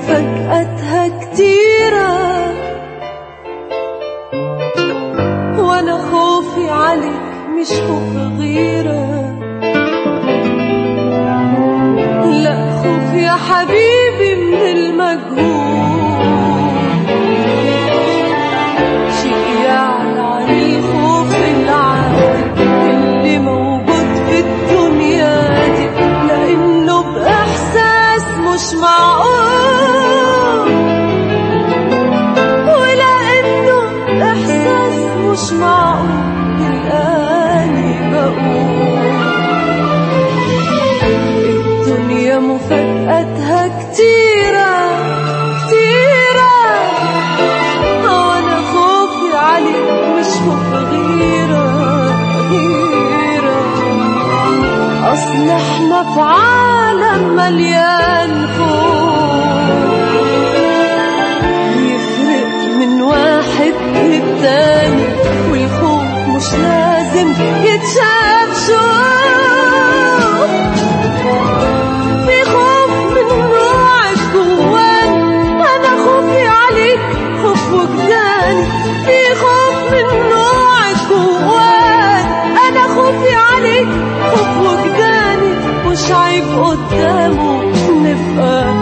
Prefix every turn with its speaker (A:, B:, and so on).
A: مفاجأتها كتيرة، وانا خوفي عليك مش خوف غيرة، لا خوف يا حبيبي من المجهول، شيء يعلى عن الخوف العادي اللي موجود في الدنيا دي، لأنه بإحساس مش معقول، ولأنه بإحساس مش معقول تلقاني بقول الدنيا مفاجأتها كتيرة كتيرة، وانا خوفي عليك مش خوف غيرة غيرة، اصل احنا في عالم مليان خوف، يفرق من واحد للتاني، والخوف مش لازم يتشاف شوف، في خوف من نوعك جواني، انا خوفي عليك خوف وجداني، في خوف من نوعك جواني، انا خوفي عليك خوف وجداني، مش عيب قدامه نبقى